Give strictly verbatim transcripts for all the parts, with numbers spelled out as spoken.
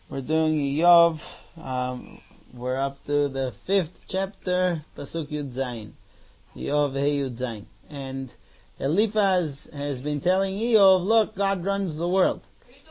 We're doing Iyov. Um, we're up to the fifth chapter, Pasuk Yud Zayin. Iyov He Yud Zayin. And Eliphaz has been telling Iyov, look, God runs the world.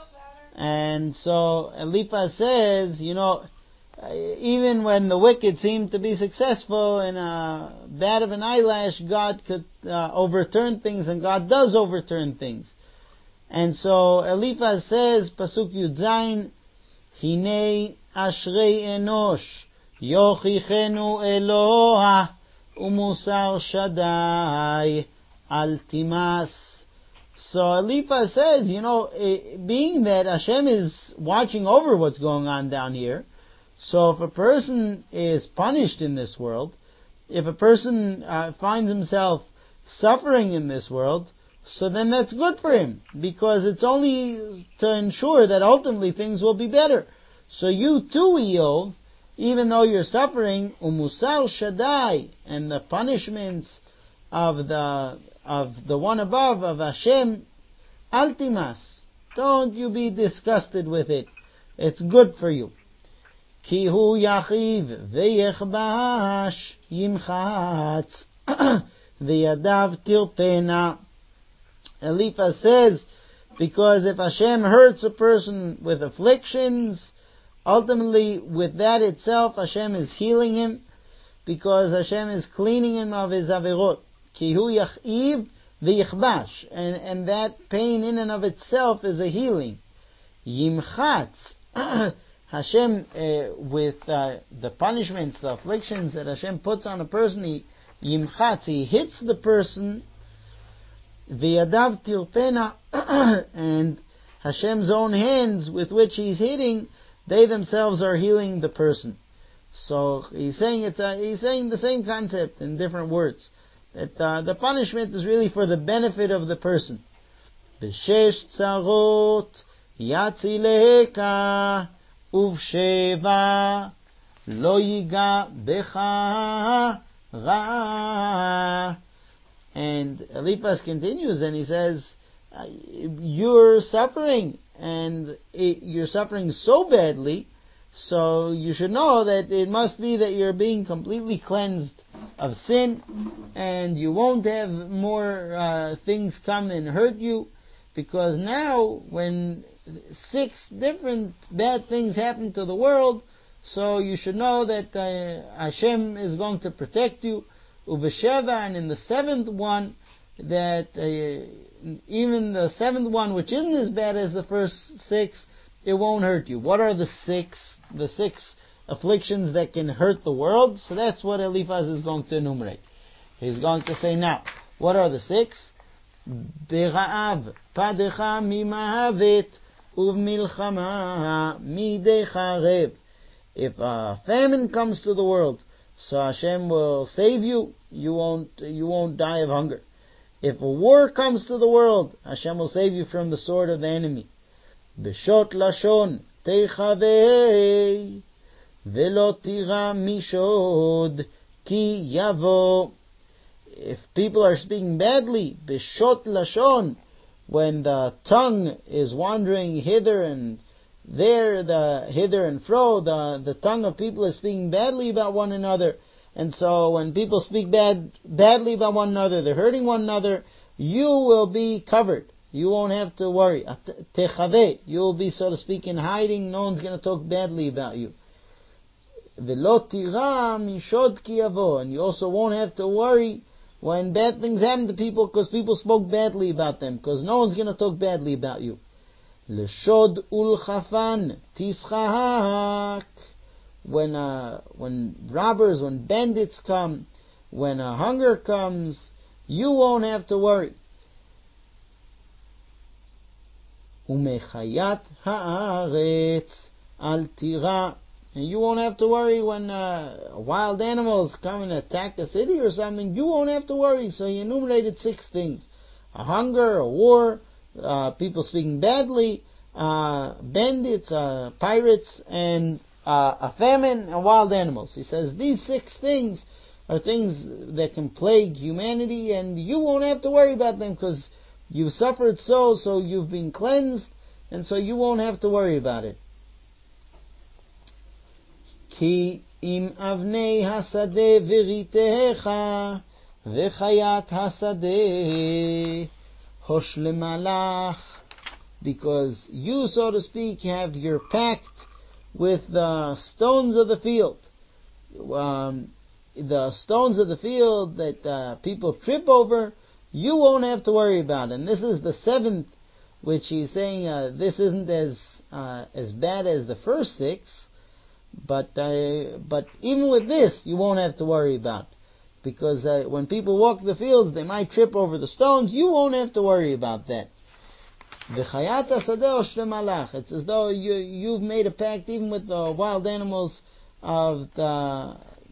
And so Eliphaz says, you know, even when the wicked seem to be successful in a bat of an eyelash, God could uh, overturn things, and God does overturn things. And so Eliphaz says, Pasuk Yud Zayin, Hinei ashrei enosh, yochichenu Eloha, umusar Shaddai, altimas. So Eliphaz says, you know, being that Hashem is watching over what's going on down here, so if a person is punished in this world, if a person uh, finds himself suffering in this world, so then that's good for him, because it's only to ensure that ultimately things will be better. So you too, Iyov, even though you're suffering, umusar Shaddai, and the punishments of the of the one above, of Hashem, altimas, don't you be disgusted with it. It's good for you. Ki hu yachiv veyechbash yimchatz v'yadav tirpena. Eliphaz says, because if Hashem hurts a person with afflictions, ultimately with that itself Hashem is healing him, because Hashem is cleaning him of his averot. Ki hu yachiv v'yichbash, and and that pain in and of itself is a healing. Yimchatz, Hashem uh, with uh, the punishments, the afflictions that Hashem puts on a person, he yimchatz, he hits the person. V'yadav tirpena, and Hashem's own hands with which He's hitting, they themselves are healing the person. So he's saying it's a, he's saying the same concept in different words, that uh, the punishment is really for the benefit of the person. B'shesh tzarot yatzileka uvsheva lo yiga becha ra. And Eliphaz continues and he says, you're suffering, and it, you're suffering so badly, so you should know that it must be that you're being completely cleansed of sin, and you won't have more uh, things come and hurt you, because now when six different bad things happen to the world, so you should know that uh, Hashem is going to protect you. Ubesheva, and in the seventh one, that uh, even the seventh one, which isn't as bad as the first six, it won't hurt you. What are the six, the six afflictions that can hurt the world? So that's what Eliphaz is going to enumerate. He's going to say now, what are the six? Bera'av padecha mimahavet uvmilchama midei charev. If a famine comes to the world, so Hashem will save you. You won't, you won't die of hunger. If a war comes to the world, Hashem will save you from the sword of the enemy. B'shot lashon teichavei velo tira mishod ki yavo. If people are speaking badly, b'shot lashon, when the tongue is wandering hither and there, the hither and fro, the, the tongue of people is speaking badly about one another. And so when people speak bad, badly about one another, they're hurting one another, you will be covered. You won't have to worry. Techave, you will be, so to speak, in hiding. No one's going to talk badly about you. V'lo tira mishod ki yavo, and you also won't have to worry when bad things happen to people because people spoke badly about them, because no one's going to talk badly about you. L'shod ulchafan tischahak. When uh, when robbers, when bandits come, when uh, hunger comes, you won't have to worry. Umechayat haaretz al tira. And you won't have to worry when uh, wild animals come and attack a city or something. You won't have to worry. So he enumerated six things: a hunger, a war, uh, people speaking badly, uh, bandits, uh, pirates, and uh, a famine, and wild animals. He says these six things are things that can plague humanity, and you won't have to worry about them because you've suffered so, so you've been cleansed, and so you won't have to worry about it. Ki im avnei hasadeh viritecha vechayat hasadeh hosh lemalach. Because you, so to speak, have your pact with the stones of the field. Um, the stones of the field that uh, people trip over, you won't have to worry about. And this is the seventh, which he's saying uh, this isn't as uh, as bad as the first six, but uh, but even with this, you won't have to worry about. Because uh, when people walk the fields, they might trip over the stones. You won't have to worry about that. It's as though you, you've made a pact even with the wild animals of the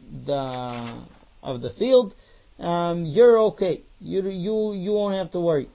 the of the field. Um, you're okay. You you you won't have to worry.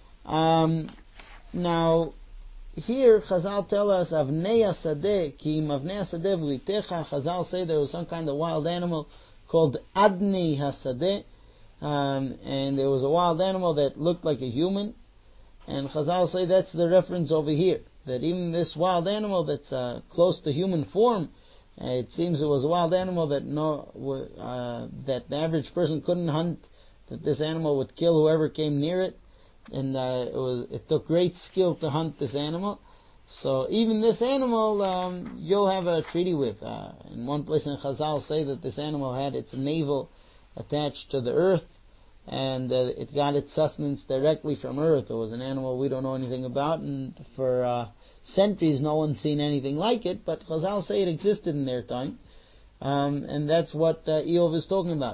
Um, now here Chazal tell us avnei hasadeh ki im avnei hasadeh v'itecha. Chazal say there was some kind of wild animal called adnei hasadeh, um, and there was a wild animal that looked like a human. And Chazal say that's the reference over here, that even this wild animal that's uh, close to human form, uh, it seems it was a wild animal that no uh, that the average person couldn't hunt, that this animal would kill whoever came near it, and uh, it was it took great skill to hunt this animal. So even this animal um, you'll have a treaty with. Uh, in one place in Chazal say that this animal had its navel attached to the earth, and uh, it got its sustenance directly from earth. It was an animal we don't know anything about, and for uh, centuries no one's seen anything like it, but Chazal say it existed in their time. Um, and that's what uh, Eov is talking about.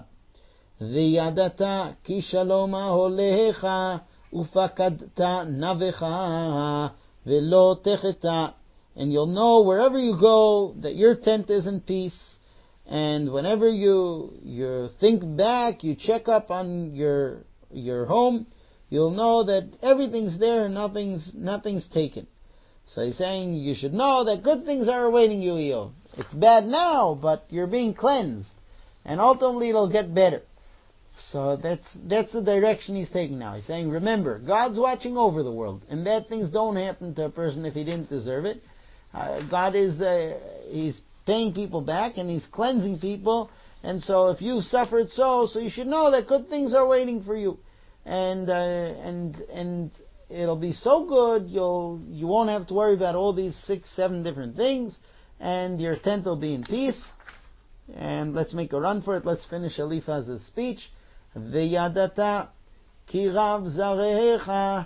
V'yadata ki shalom aholecha ufakadta navecha velo techeta. And you'll know wherever you go that your tent is in peace. And whenever you you think back, you check up on your your home, you'll know that everything's there and nothing's nothing's taken. So he's saying you should know that good things are awaiting you, Eov. It's bad now, but you're being cleansed, and ultimately it'll get better. So that's that's the direction he's taking now. He's saying, remember, God's watching over the world, and bad things don't happen to a person if he didn't deserve it. Uh, God is uh, he's paying people back, and he's cleansing people, and so if you suffered so, so you should know that good things are waiting for you, and uh, and and it'll be so good you'll you won't have to worry about all these six, seven different things, and your tent will be in peace. And let's make a run for it. Let's finish Eliphaz's speech. V'yadata ki rav zarecha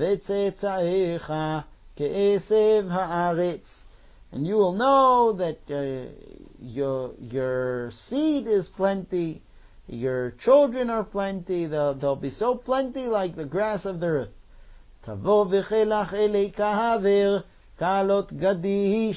v'tzetzaecha ke'esev haaretz. And you will know that uh, your your seed is plenty, your children are plenty, they'll, they'll be so plenty like the grass of the earth. Tavo v'chelach elei kahaver kalot gadish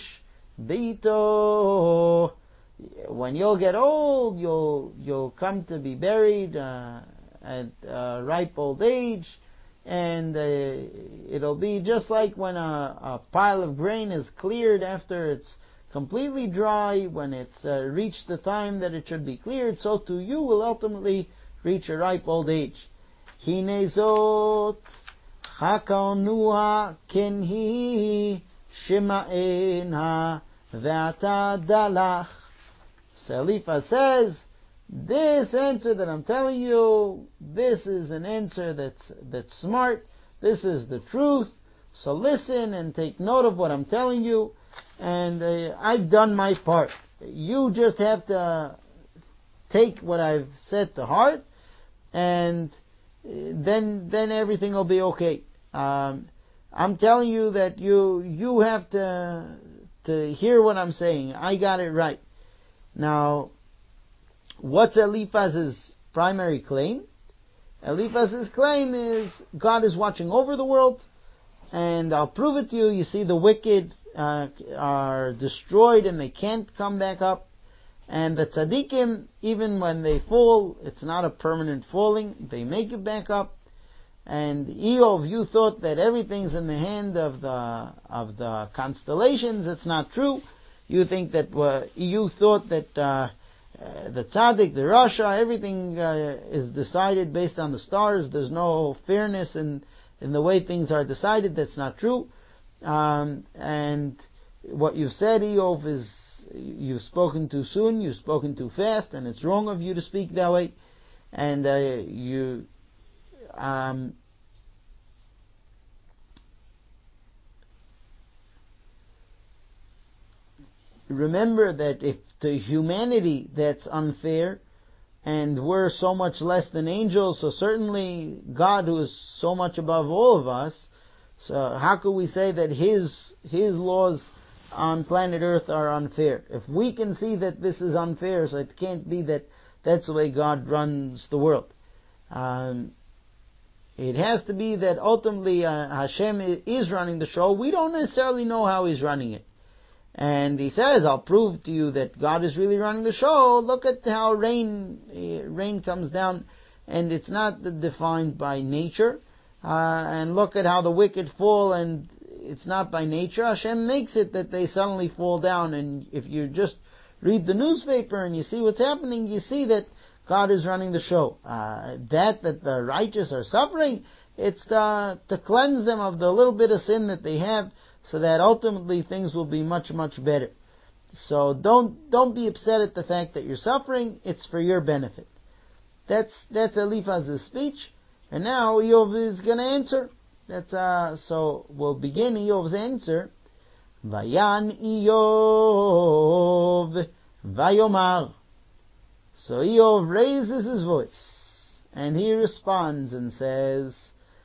bito. When you'll get old, you'll you'll come to be buried uh, at uh, ripe old age. And uh, it'll be just like when a, a pile of grain is cleared after it's completely dry, when it's uh, reached the time that it should be cleared, so too you will ultimately reach a ripe old age. Hinezot chakaonua kenhi shema'enha ve'ata dalach. So Eliphaz says, this answer that I'm telling you, this is an answer that's that's smart. This is the truth. So listen and take note of what I'm telling you. And uh, I've done my part. You just have to take what I've said to heart, and then then everything will be okay. Um, I'm telling you that you you have to to hear what I'm saying. I got it right. Now, what's Eliphaz's primary claim? Eliphaz's claim is God is watching over the world, and I'll prove it to you. You see, the wicked uh, are destroyed and they can't come back up, and the tzaddikim, even when they fall, it's not a permanent falling. They make it back up. And Eov, you thought that everything's in the hand of the of the constellations. It's not true. You think that uh, you thought that. Uh, Uh, the tzaddik, the rasha, everything uh, is decided based on the stars. There's no fairness in in the way things are decided. That's not true. Um, and what you said, Eov, is you've spoken too soon, you've spoken too fast, and it's wrong of you to speak that way. And uh, you um, remember that if to humanity that's unfair, and we're so much less than angels, so certainly God, who is so much above all of us, so how could we say that His His laws on planet Earth are unfair? If we can see that this is unfair, so it can't be that that's the way God runs the world. Um, it has to be that ultimately uh, Hashem is running the show. We don't necessarily know how He's running it. And He says, I'll prove to you that God is really running the show. Look at how rain uh, rain comes down, and it's not defined by nature. Uh, and look at how the wicked fall, and it's not by nature. Hashem makes it that they suddenly fall down, and if you just read the newspaper and you see what's happening, you see that God is running the show. Uh, that that the righteous are suffering, it's to, to cleanse them of the little bit of sin that they have, so that ultimately things will be much, much better. So don't don't be upset at the fact that you're suffering. It's for your benefit. That's that's Eliphaz's speech. And now Eov is going to answer. That's uh. So we'll begin Eov's answer. Vayan Eov Vayomar. So Eov raises his voice, and he responds and says,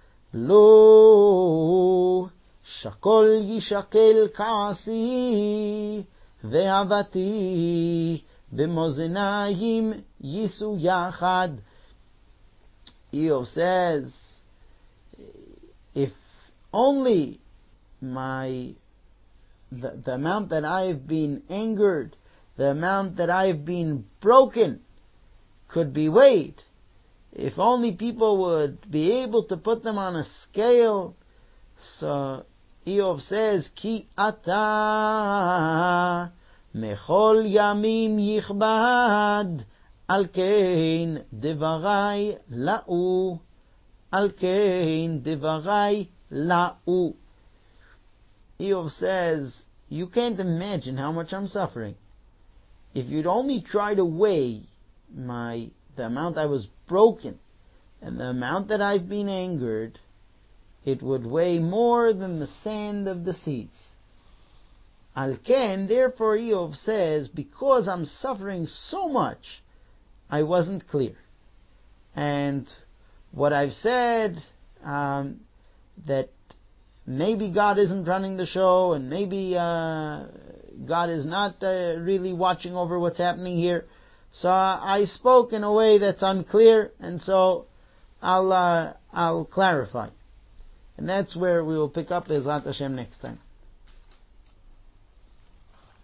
Lo shakol yishakel ka'asi ve'avati b'mozenayim yisu yachad. Eov says, if only my the, the amount that I've been angered, the amount that I've been broken could be weighed, if only people would be able to put them on a scale. So Eov says, Ki ata mechol yamim yichbad al kein devarai la'u al kein devarai la'u. Eov says, you can't imagine how much I'm suffering. If you'd only try to weigh my the amount I was broken and the amount that I've been angered, it would weigh more than the sand of the seas. Al ken, therefore Eov says, because I'm suffering so much, I wasn't clear. And what I've said, um, that maybe God isn't running the show, and maybe uh, God is not uh, really watching over what's happening here. So I spoke in a way that's unclear, and so I'll uh, I'll clarify. And that's where we will pick up Bezrat Hashem next time.